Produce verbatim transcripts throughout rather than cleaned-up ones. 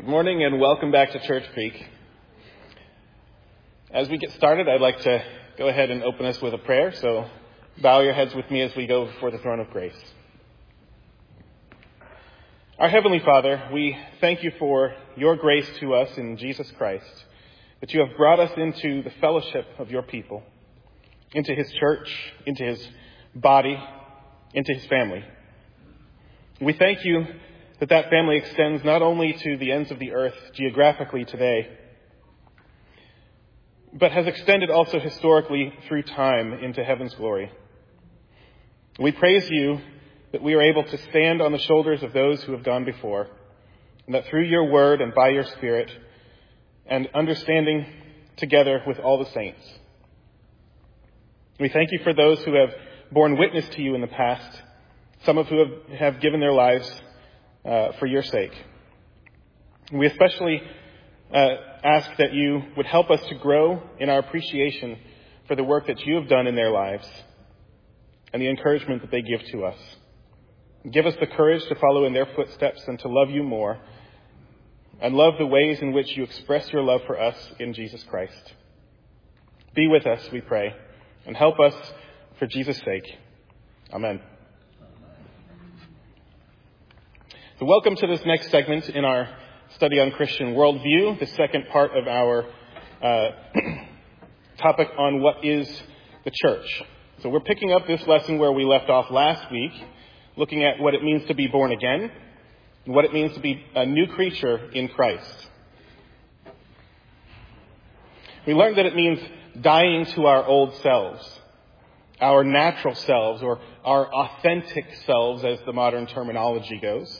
Good morning and welcome back to Church Creek. As we get started, I'd like to go ahead and open us with a prayer, so bow your heads with me as we go before the throne of grace. Our Heavenly Father, we thank you for your grace to us in Jesus Christ, that you have brought us into the fellowship of your people, into his church, into his body, into his family. We thank you that that family extends not only to the ends of the earth geographically today, but has extended also historically through time into heaven's glory. We praise you that we are able to stand on the shoulders of those who have gone before, and that through your word and by your Spirit, and understanding together with all the saints. We thank you for those who have borne witness to you in the past, some of who have, have given their lives uh, for your sake. We especially uh, ask that you would help us to grow in our appreciation for the work that you have done in their lives and the encouragement that they give to us. Give us the courage to follow in their footsteps and to love you more, and love the ways in which you express your love for us in Jesus Christ. Be with us, we pray, and help us for Jesus' sake. Amen. So welcome to this next segment in our study on Christian worldview, the second part of our uh, topic on what is the church. So we're picking up this lesson where we left off last week, looking at what it means to be born again, and what it means to be a new creature in Christ. We learned that it means dying to our old selves, our natural selves, or our authentic selves, as the modern terminology goes.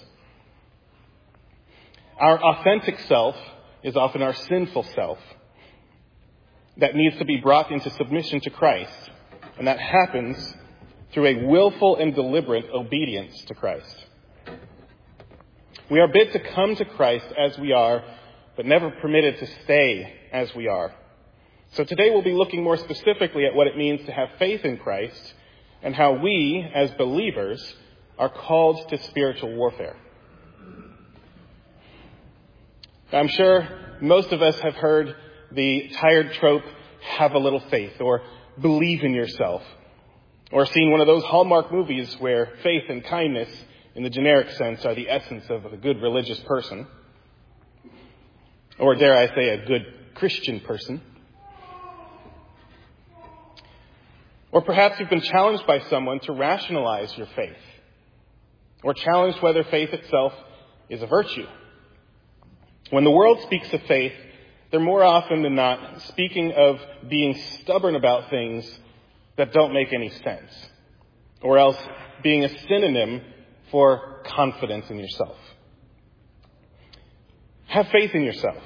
Our authentic self is often our sinful self that needs to be brought into submission to Christ, and that happens through a willful and deliberate obedience to Christ. We are bid to come to Christ as we are, but never permitted to stay as we are. So today we'll be looking more specifically at what it means to have faith in Christ and how we, as believers, are called to spiritual warfare. I'm sure most of us have heard the tired trope, have a little faith, or believe in yourself, or seen one of those Hallmark movies where faith and kindness, in the generic sense, are the essence of a good religious person, or dare I say, a good Christian person. Or perhaps you've been challenged by someone to rationalize your faith, or challenged whether faith itself is a virtue. When the world speaks of faith, they're more often than not speaking of being stubborn about things that don't make any sense, or else being a synonym for confidence in yourself. Have faith in yourself.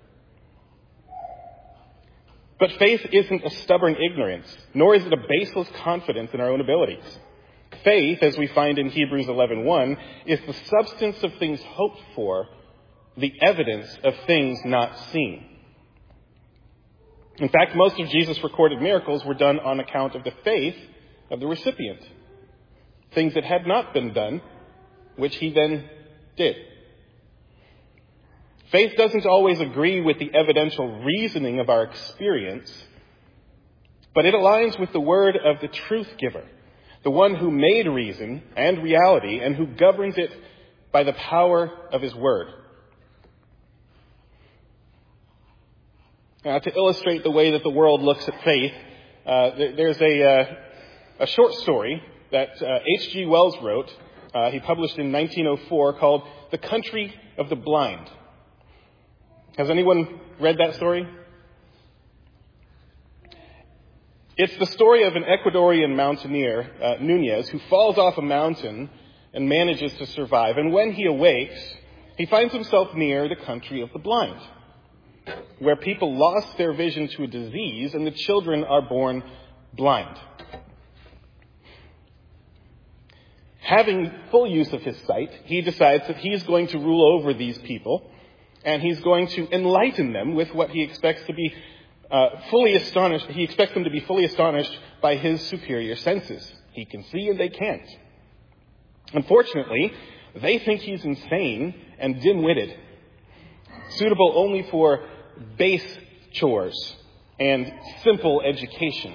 But faith isn't a stubborn ignorance, nor is it a baseless confidence in our own abilities. Faith, as we find in Hebrews eleven one, is the substance of things hoped for, the evidence of things not seen. In fact, most of Jesus' recorded miracles were done on account of the faith of the recipient. Things that had not been done, which he then did. Faith doesn't always agree with the evidential reasoning of our experience, but it aligns with the word of the truth giver, the one who made reason and reality and who governs it by the power of his word. Now, to illustrate the way that the world looks at faith, uh, there's a, uh, a short story that uh, H G Wells wrote. Uh, he published in nineteen oh four called The Country of the Blind. Has anyone read that story? It's the story of an Ecuadorian mountaineer, uh, Nunez, who falls off a mountain and manages to survive. And when he awakes, he finds himself near the country of the blind, where people lost their vision to a disease and the children are born blind. Having full use of his sight, he decides that he's going to rule over these people, and he's going to enlighten them with what he expects to be uh, fully astonished. He expects them to be fully astonished by his superior senses. He can see and they can't. Unfortunately, they think he's insane and dim-witted. suitable only for base chores and simple education.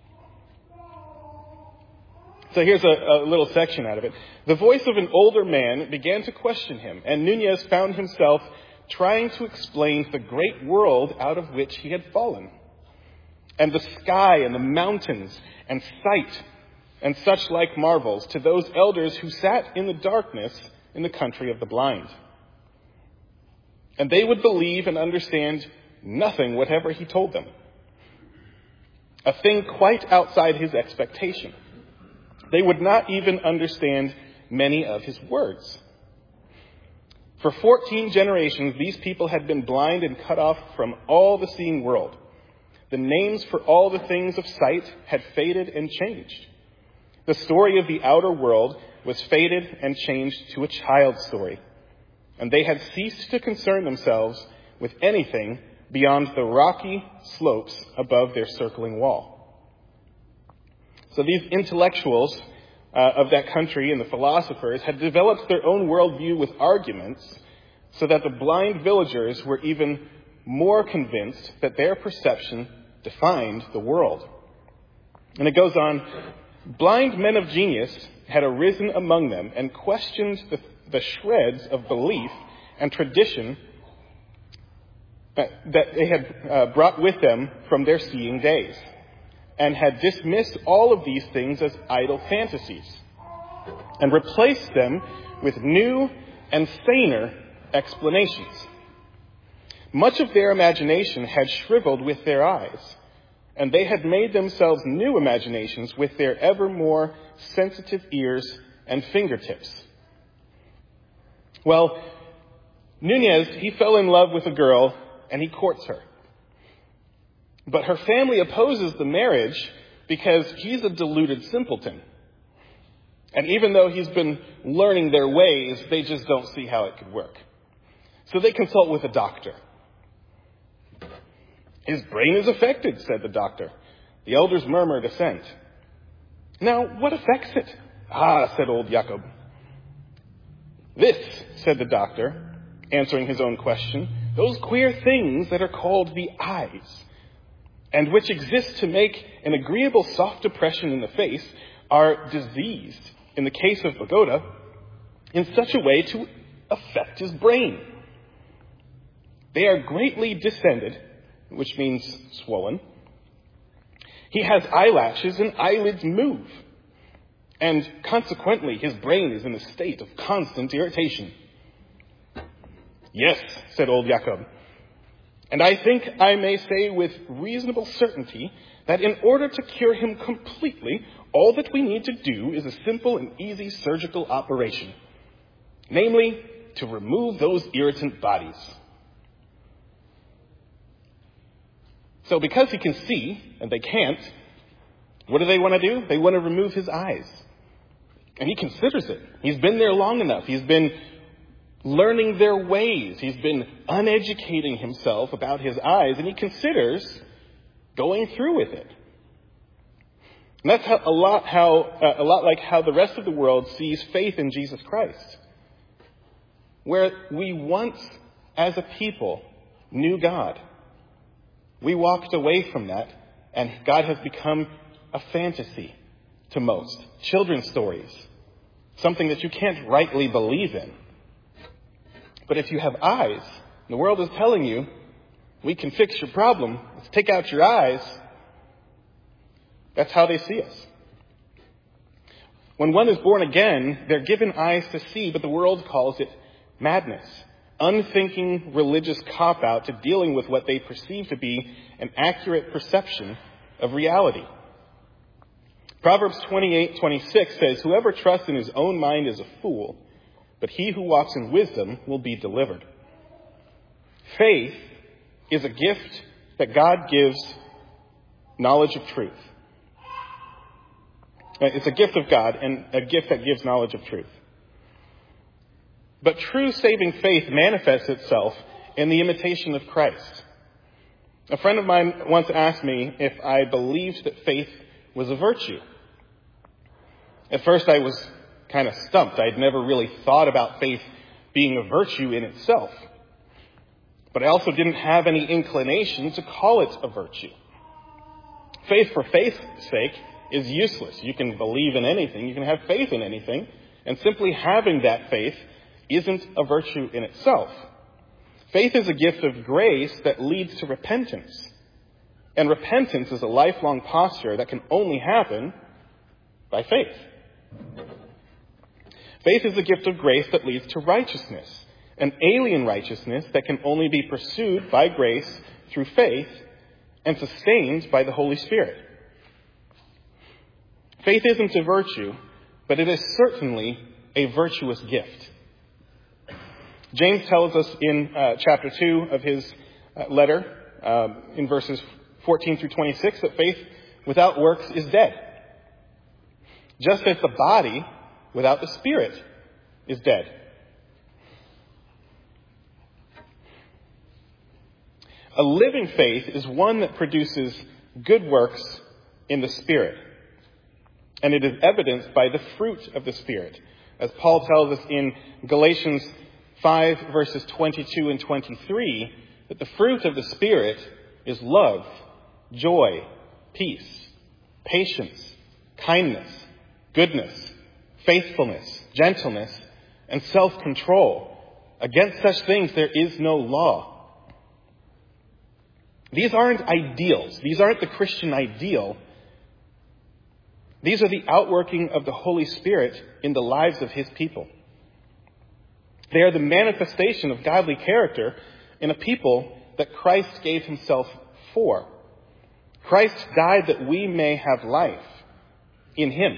So here's a, a little section out of it. The voice of an older man began to question him, and Nunez found himself trying to explain the great world out of which he had fallen, and the sky and the mountains and sight and such like marvels to those elders who sat in the darkness in the country of the blind. And they would believe and understand nothing whatever he told them. A thing quite outside his expectation. They would not even understand many of his words. For fourteen generations, these people had been blind and cut off from all the seeing world. The names for all the things of sight had faded and changed. The story of the outer world was faded and changed to a child's story. And they had ceased to concern themselves with anything beyond the rocky slopes above their circling wall. So these intellectuals uh, of that country and the philosophers had developed their own worldview with arguments so that the blind villagers were even more convinced that their perception defined the world. And it goes on, blind men of genius had arisen among them and questioned the, the shreds of belief and tradition that, that they had uh, brought with them from their seeing days, and had dismissed all of these things as idle fantasies, and replaced them with new and saner explanations. Much of their imagination had shriveled with their eyes, and they had made themselves new imaginations with their ever more sensitive ears and fingertips. Well, Nunez, he fell in love with a girl, and he courts her. But her family opposes the marriage because he's a deluded simpleton. And even though he's been learning their ways, they just don't see how it could work. So they consult with a doctor. His brain is affected, said the doctor. The elders murmured assent. Now, what affects it? Ah, said old Jacob. This, said the doctor, answering his own question, those queer things that are called the eyes, and which exist to make an agreeable soft depression in the face, are diseased, in the case of Pagoda, in such a way to affect his brain. They are greatly distended, which means swollen. He has eyelashes and eyelids move, and consequently his brain is in a state of constant irritation. Yes, said old Jacob. And I think I may say with reasonable certainty that in order to cure him completely, all that we need to do is a simple and easy surgical operation. Namely, to remove those irritant bodies. So because he can see, and they can't, what do they want to do? They want to remove his eyes. And he considers it. He's been there long enough. He's been learning their ways. He's been uneducating himself about his eyes, and he considers going through with it. And that's how, a lot how uh, a lot like how the rest of the world sees faith in Jesus Christ, where we once, as a people, knew God. We walked away from that, and God has become a fantasy to most. Children's stories, something that you can't rightly believe in. But if you have eyes, the world is telling you, we can fix your problem. Let's take out your eyes. That's how they see us. When one is born again, they're given eyes to see, but the world calls it madness. Unthinking religious cop-out to dealing with what they perceive to be an accurate perception of reality. Proverbs twenty-eight twenty-six says, whoever trusts in his own mind is a fool, but he who walks in wisdom will be delivered. Faith is a gift that God gives knowledge of truth. It's a gift of God and a gift that gives knowledge of truth. But true saving faith manifests itself in the imitation of Christ. A friend of mine once asked me if I believed that faith was a virtue. At first I was kind of stumped. I'd never really thought about faith being a virtue in itself. but I also didn't have any inclination to call it a virtue. Faith for faith's sake is useless. You can believe in anything, you can have faith in anything, and simply having that faith isn't a virtue in itself. Faith is a gift of grace that leads to repentance. And repentance is a lifelong posture that can only happen by faith. Faith is a gift of grace that leads to righteousness, an alien righteousness that can only be pursued by grace through faith and sustained by the Holy Spirit. Faith isn't a virtue, but it is certainly a virtuous gift. James tells us in uh, chapter two of his uh, letter, um, in verses fourteen through twenty-six, that faith without works is dead. Just as the body without the spirit is dead. A living faith is one that produces good works in the Spirit. And it is evidenced by the fruit of the Spirit. As Paul tells us in Galatians five, verses twenty-two and twenty-three, that the fruit of the Spirit is love, joy, peace, patience, kindness, goodness, faithfulness, gentleness, and self-control. Against such things there is no law. These aren't ideals. These aren't the Christian ideal. These are the outworking of the Holy Spirit in the lives of his people. They are the manifestation of godly character in a people that Christ gave himself for. Christ died that we may have life in him.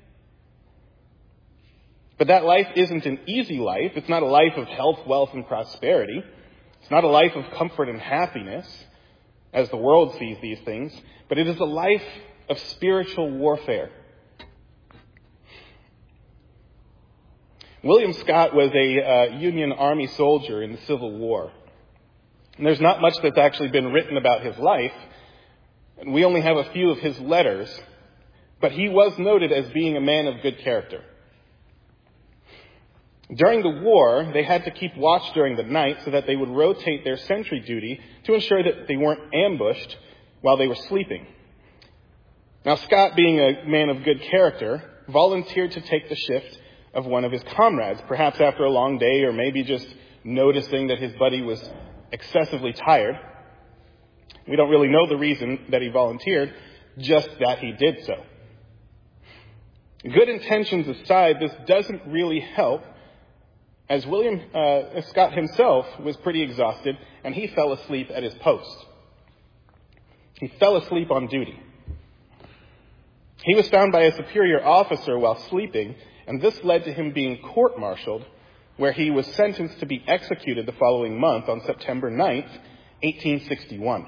But that life isn't an easy life. It's not a life of health, wealth, and prosperity. It's not a life of comfort and happiness, as the world sees these things, but it is a life of spiritual warfare. William Scott was a uh, Union Army soldier in the Civil War. And there's not much that's actually been written about his life, and we only have a few of his letters, but he was noted as being a man of good character. During the war, they had to keep watch during the night so that they would rotate their sentry duty to ensure that they weren't ambushed while they were sleeping. Now, Scott, being a man of good character, volunteered to take the shift of one of his comrades, perhaps after a long day or maybe just noticing that his buddy was excessively tired. We don't really know the reason that he volunteered, just that he did so. Good intentions aside, this doesn't really help, as William uh, Scott himself was pretty exhausted, and he fell asleep at his post. He fell asleep on duty. He was found by a superior officer while sleeping, and this led to him being court-martialed, where he was sentenced to be executed the following month on September ninth, eighteen sixty-one.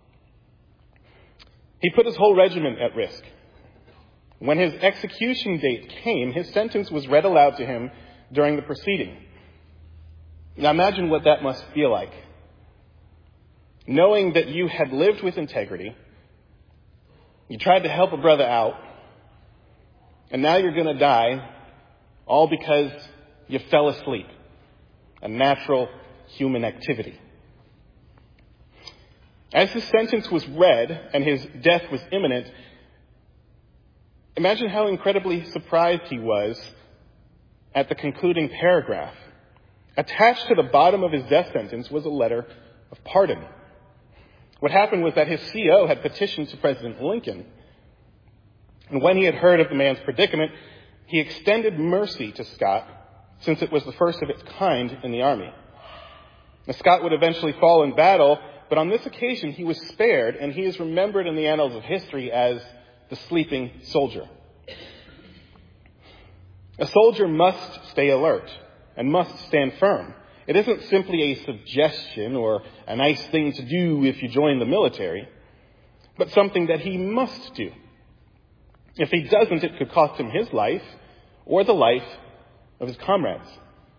He put his whole regiment at risk. When his execution date came, his sentence was read aloud to him during the proceeding. Now imagine what that must feel like. Knowing that you had lived with integrity, you tried to help a brother out, and now you're going to die all because you fell asleep. A natural human activity. As his sentence was read and his death was imminent, imagine how incredibly surprised he was at the concluding paragraph. Attached to the bottom of his death sentence was a letter of pardon. What happened was that his C O had petitioned to President Lincoln. And when he had heard of the man's predicament, he extended mercy to Scott, since it was the first of its kind in the Army. Now, Scott would eventually fall in battle, but on this occasion he was spared, and he is remembered in the annals of history as the sleeping soldier. A soldier must stay alert and must stand firm. It isn't simply a suggestion or a nice thing to do if you join the military, but something that he must do. If he doesn't, it could cost him his life or the life of his comrades.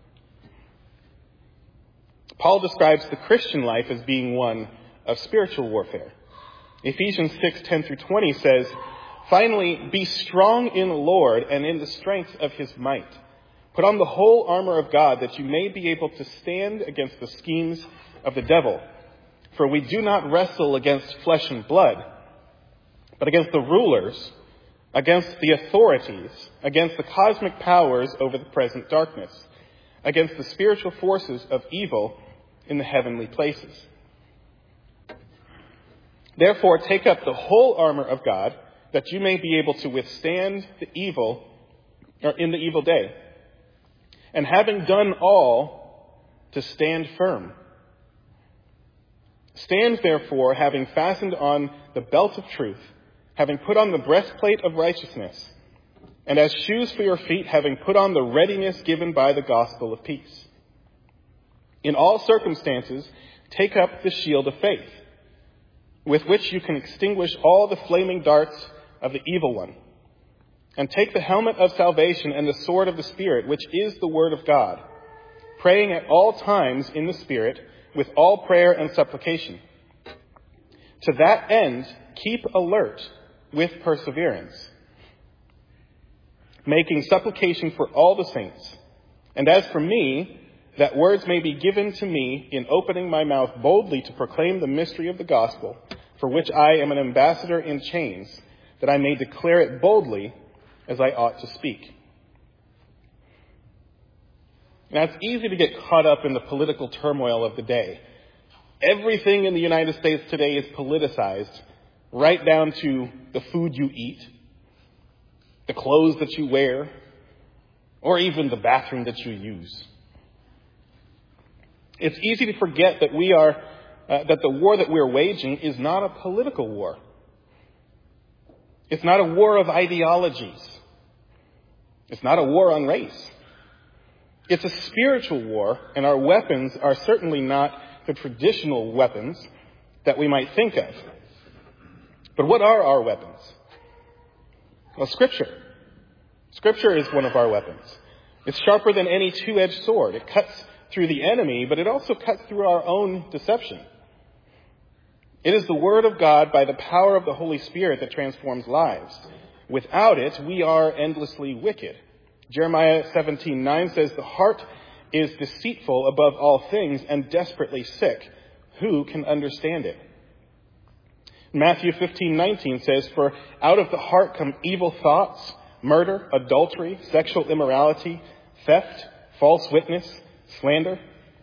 Paul describes the Christian life as being one of spiritual warfare. Ephesians six, ten through twenty says, "Finally, be strong in the Lord and in the strength of his might. Put on the whole armor of God, that you may be able to stand against the schemes of the devil. For we do not wrestle against flesh and blood, but against the rulers, against the authorities, against the cosmic powers over the present darkness, against the spiritual forces of evil in the heavenly places. Therefore, take up the whole armor of God, that you may be able to withstand the evil, or in the evil day. And having done all, to stand firm. Stand therefore, having fastened on the belt of truth, having put on the breastplate of righteousness, and as shoes for your feet, having put on the readiness given by the gospel of peace. In all circumstances, take up the shield of faith, with which you can extinguish all the flaming darts of the evil one. And take the helmet of salvation and the sword of the Spirit, which is the word of God, praying at all times in the Spirit with all prayer and supplication. To that end, keep alert with perseverance, making supplication for all the saints. And as for me, that words may be given to me in opening my mouth boldly to proclaim the mystery of the gospel, for which I am an ambassador in chains, that I may declare it boldly as I ought to speak. Now, it's easy to get caught up in the political turmoil of the day. Everything in the United States today is politicized, right down to the food you eat, the clothes that you wear, or even the bathroom that you use. It's easy to forget that we are, uh, that the war that we're waging is not a political war. It's not a war of ideologies. It's not a war on race. It's a spiritual war, and our weapons are certainly not the traditional weapons that we might think of. But what are our weapons? Well, Scripture. Scripture is one of our weapons. It's sharper than any two-edged sword. It cuts through the enemy, but it also cuts through our own deception. It is the Word of God by the power of the Holy Spirit that transforms lives. Without it, we are endlessly wicked. Jeremiah seventeen nine says, "The heart is deceitful above all things and desperately sick. Who can understand it?" Matthew fifteen nineteen says, "For out of the heart come evil thoughts, murder, adultery, sexual immorality, theft, false witness, slander."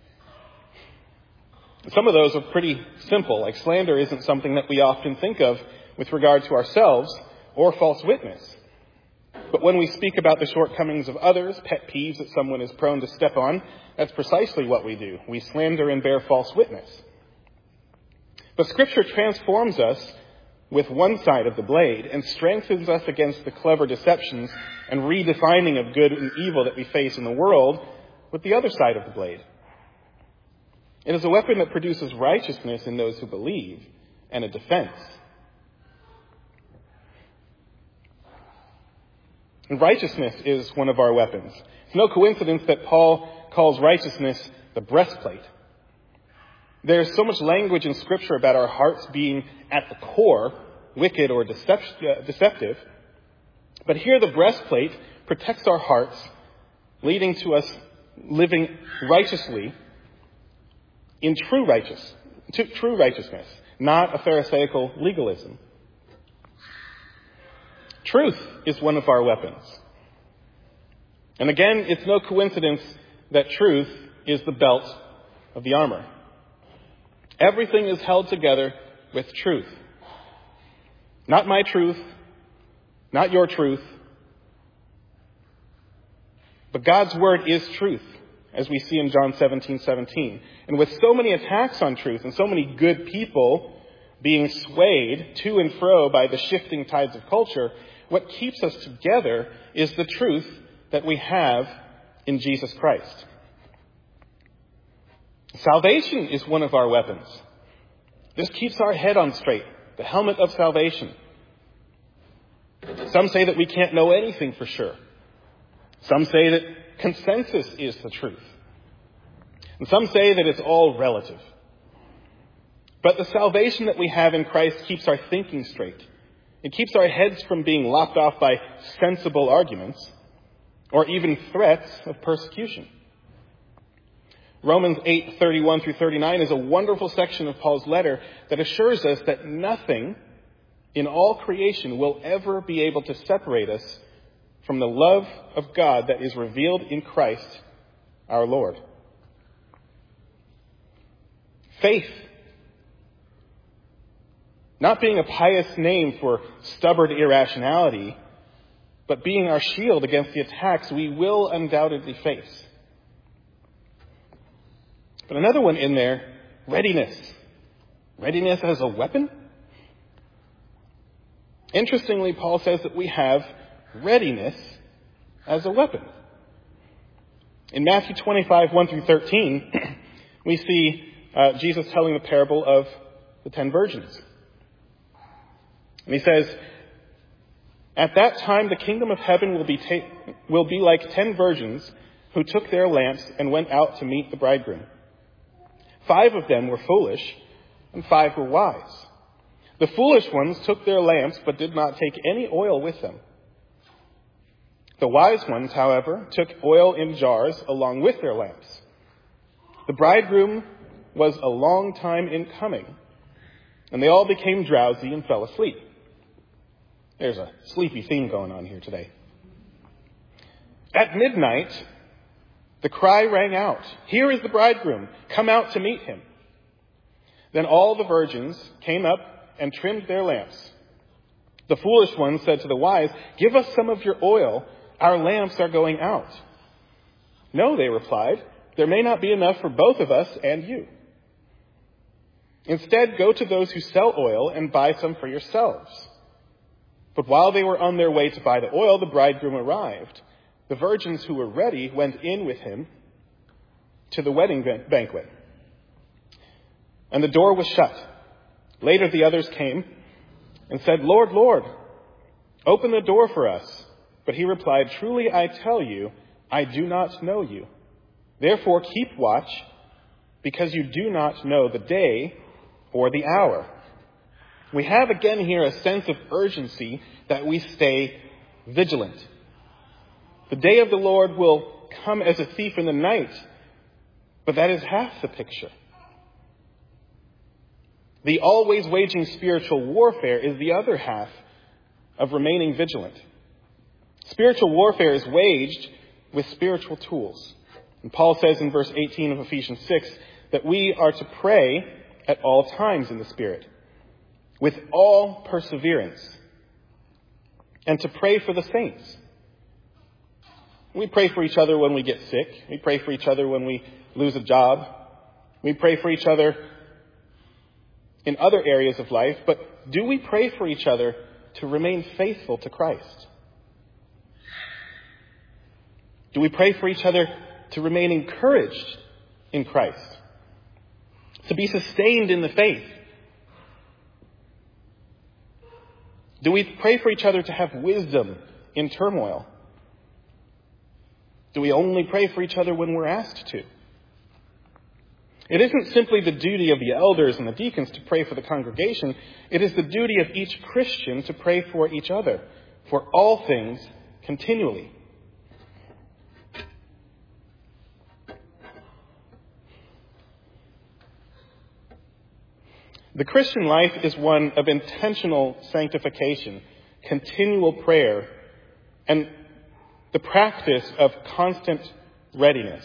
Some of those are pretty simple. Like slander isn't something that we often think of with regard to ourselves or false witness. But when we speak about the shortcomings of others, pet peeves that someone is prone to step on, that's precisely what we do. We slander and bear false witness. But Scripture transforms us with one side of the blade and strengthens us against the clever deceptions and redefining of good and evil that we face in the world with the other side of the blade. It is a weapon that produces righteousness in those who believe and a defense. And righteousness is one of our weapons. It's no coincidence that Paul calls righteousness the breastplate. There's so much language in Scripture about our hearts being at the core wicked or deceptive. But here the breastplate protects our hearts, leading to us living righteously in true righteous, true righteousness, not a Pharisaical legalism. Truth is one of our weapons. And again, it's no coincidence that truth is the belt of the armor. Everything is held together with truth. Not my truth, not your truth, but God's word is truth, as we see in John seventeen seventeen. And with so many attacks on truth and so many good people being swayed to and fro by the shifting tides of culture, what keeps us together is the truth that we have in Jesus Christ. Salvation is one of our weapons. This keeps our head on straight, the helmet of salvation. Some say that we can't know anything for sure. Some say that consensus is the truth. And some say that it's all relative. But the salvation that we have in Christ keeps our thinking straight. It keeps our heads from being lopped off by sensible arguments. or even threats of persecution. Romans eight, thirty-one through thirty-nine is a wonderful section of Paul's letter that assures us that nothing in all creation will ever be able to separate us from the love of God that is revealed in Christ our Lord. Faith, not being a pious name for stubborn irrationality, but being our shield against the attacks we will undoubtedly face. But another one in there, readiness. Readiness as a weapon? Interestingly, Paul says that we have readiness as a weapon. In Matthew twenty-five, one through thirteen, we see uh, Jesus telling the parable of the ten virgins. And he says, "At that time the kingdom of heaven will be ta- will be like ten virgins who took their lamps and went out to meet the bridegroom. Five of them were foolish, and five were wise. The foolish ones took their lamps, but did not take any oil with them. The wise ones, however, took oil in jars along with their lamps. The bridegroom was a long time in coming, and they all became drowsy and fell asleep." There's a sleepy theme going on here today. "At midnight, the cry rang out, 'Here is the bridegroom, come out to meet him.' Then all the virgins came up and trimmed their lamps. The foolish ones said to the wise, 'Give us some of your oil, our lamps are going out.' 'No,' they replied, 'there may not be enough for both of us and you. Instead, go to those who sell oil and buy some for yourselves.' But while they were on their way to buy the oil, the bridegroom arrived. The virgins who were ready went in with him to the wedding banquet, and the door was shut. Later the others came and said, 'Lord, Lord, open the door for us.' But he replied, 'Truly I tell you, I do not know you. Therefore keep watch, because you do not know the day or the hour.'" We have again here a sense of urgency that we stay vigilant. The day of the Lord will come as a thief in the night, but that is half the picture. The always waging spiritual warfare is the other half of remaining vigilant. Spiritual warfare is waged with spiritual tools. And Paul says in verse eighteen of Ephesians six that we are to pray at all times in the Spirit, with all perseverance, and to pray for the saints. We pray for each other when we get sick. We pray for each other when we lose a job. We pray for each other in other areas of life. But do we pray for each other to remain faithful to Christ? Do we pray for each other to remain encouraged in Christ? To be sustained in the faith? Do we pray for each other to have wisdom in turmoil? Do we only pray for each other when we're asked to? It isn't simply the duty of the elders and the deacons to pray for the congregation. It is the duty of each Christian to pray for each other, for all things, continually. The Christian life is one of intentional sanctification, continual prayer, and the practice of constant readiness.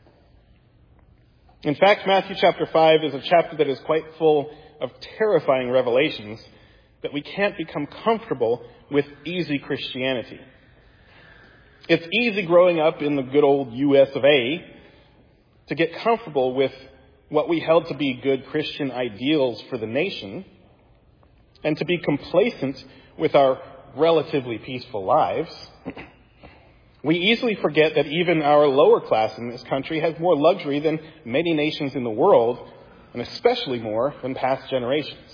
In fact, Matthew chapter five is a chapter that is quite full of terrifying revelations that we can't become comfortable with easy Christianity. It's easy growing up in the good old U S of A to get comfortable with what we held to be good Christian ideals for the nation, and to be complacent with our relatively peaceful lives. We easily forget that even our lower class in this country has more luxury than many nations in the world, and especially more than past generations.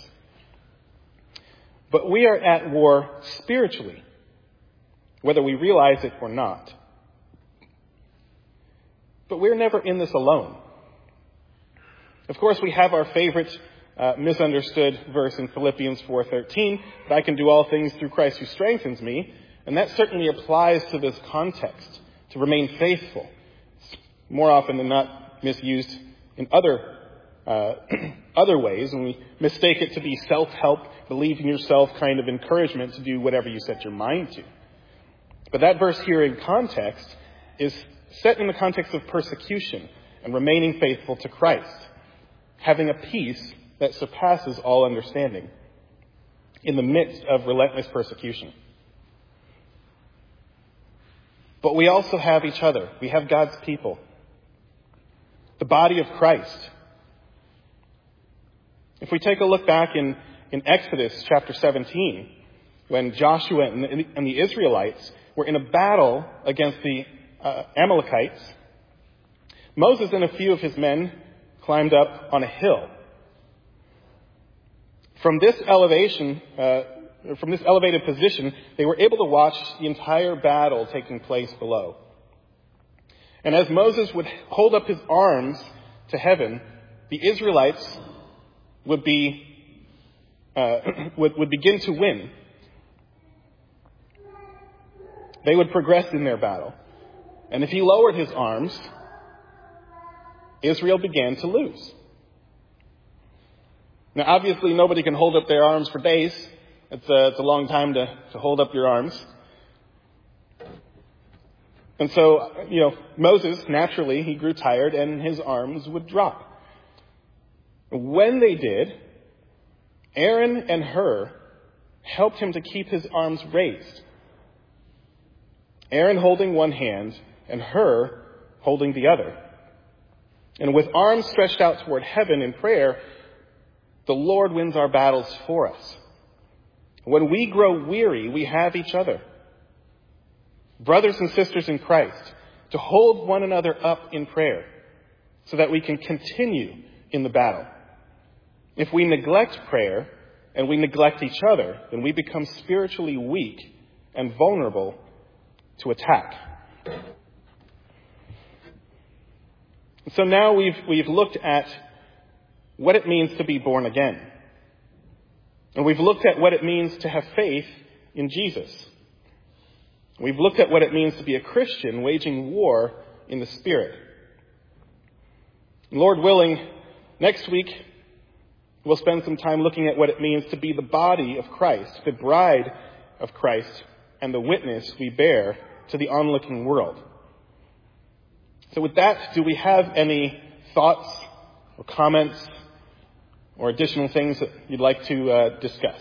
But we are at war spiritually, whether we realize it or not. But we're never in this alone. Of course, we have our favorite uh, misunderstood verse in Philippians four thirteen, that I can do all things through Christ who strengthens me, and that certainly applies to this context. to remain faithful. It's more often than not misused in other uh, other ways, and we mistake it to be self-help, believe in yourself kind of encouragement to do whatever you set your mind to. But that verse here in context is set in the context of persecution and remaining faithful to Christ, having a peace that surpasses all understanding in the midst of relentless persecution. But we also have each other. We have God's people, the body of Christ. If we take a look back in, in Exodus chapter seventeen, when Joshua and the, and the Israelites were in a battle against the uh, Amalekites, Moses and a few of his men climbed up on a hill. From this elevation, uh, from this elevated position, they were able to watch the entire battle taking place below. And as Moses would hold up his arms to heaven, the Israelites would be uh, would, would begin to win. They would progress in their battle. And if he lowered his arms, Israel began to lose. Now, obviously, nobody can hold up their arms for days. It's a, it's a long time to, to hold up your arms. And so, you know, Moses, naturally, he grew tired and his arms would drop. When they did, Aaron and Hur helped him to keep his arms raised. Aaron holding one hand and Hur holding the other. And with arms stretched out toward heaven in prayer, the Lord wins our battles for us. When we grow weary, we have each other. Brothers and sisters in Christ, to hold one another up in prayer so that we can continue in the battle. If we neglect prayer and we neglect each other, then we become spiritually weak and vulnerable to attack. So now we've, we've looked at what it means to be born again. And we've looked at what it means to have faith in Jesus. We've looked at what it means to be a Christian waging war in the Spirit. Lord willing, next week we'll spend some time looking at what it means to be the body of Christ, the bride of Christ, and the witness we bear to the onlooking world. So with that, do we have any thoughts or comments or additional things that you'd like to uh, discuss?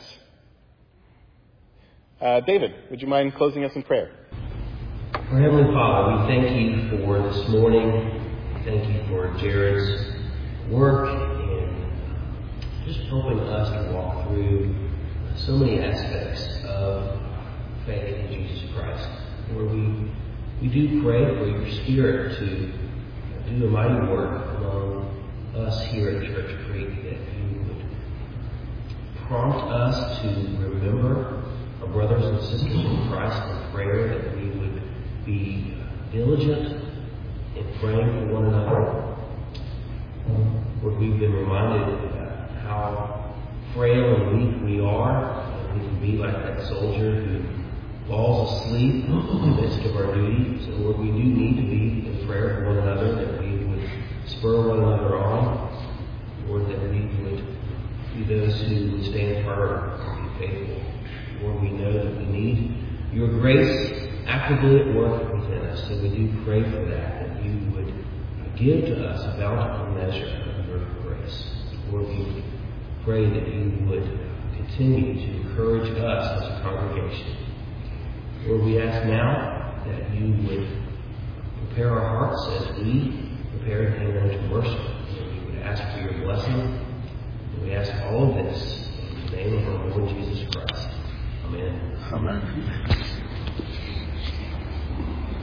Uh, David, would you mind closing us in prayer? Our Heavenly Father, we thank you for this morning. Thank you for Jared's work and just helping us to walk through so many aspects of faith in Jesus Christ. Lord, we, we do pray for your Spirit to do a mighty work among us here at Church Creek, that you would prompt us to remember our brothers and sisters in Christ in prayer, that we would be diligent in praying for one another. Lord, we've been reminded about how frail and weak we are, and we can be like that soldier who falls asleep in the midst of our duty. So, Lord, we do need to be in prayer for one another, that we would spur one another on. Lord, that we would be those who would stand firm and be faithful. Lord, we know that we need your grace actively at work within us. So we do pray for that, that you would give to us a bountiful measure of your grace. Lord, we pray that you would continue to encourage us as a congregation. Lord, we ask now that you would prepare our hearts as we prepare to enter into worship. Lord, we would ask for your blessing. And we ask all of this in the name of our Lord Jesus Christ. Amen. Amen.